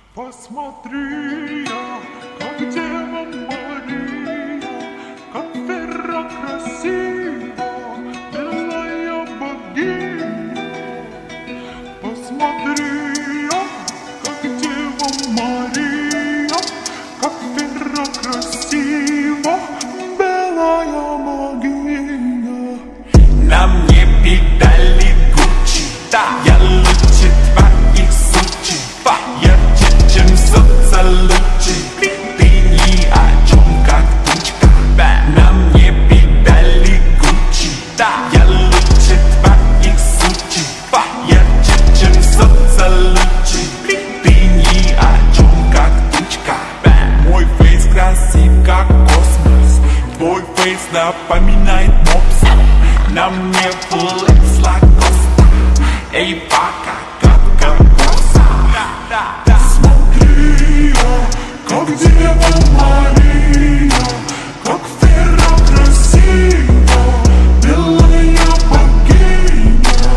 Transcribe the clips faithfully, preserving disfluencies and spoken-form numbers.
Посмотри я, как Дева Мария, как Вера красива, белая богиня. Посмотри я, как Дева Мария, как Вера красива, белая богиня. На мне педали Гуччи, да, я лучше твоих сучи, ярче, чем соцалучи. Ты ни о чем, как тучка. На мне педали Гуччи, да, я лучше твоих сучи, ярче, чем соцалучи. Ты ни о чем, как тучка. Мой фейс красив, как космос, твой фейс напоминает мопса. На мне флекс лакоста, эй, пока, как кокоса. Смотри я, как Дева Мария, как Вера красива, белая богиня.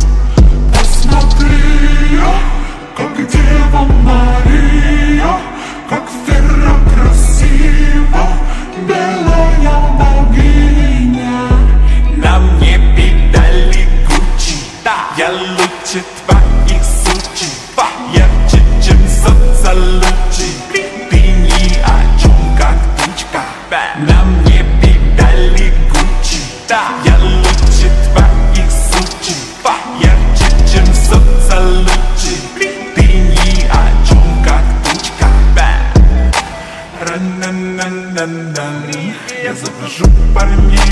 Посмотри я, как Дева Мария, как Вера красива, белая богиня. На мне педали Гуччи, да, я лучше твоих сучи, ярче, чем соцалучи. Ты ни о чем, как тучка. На мне педали Гуччи, да, я лучше твоих сучи, ярче, чем соцалучи. Ты ни о чем, как тучка. Ра-на-на-на-на. Я завожу парней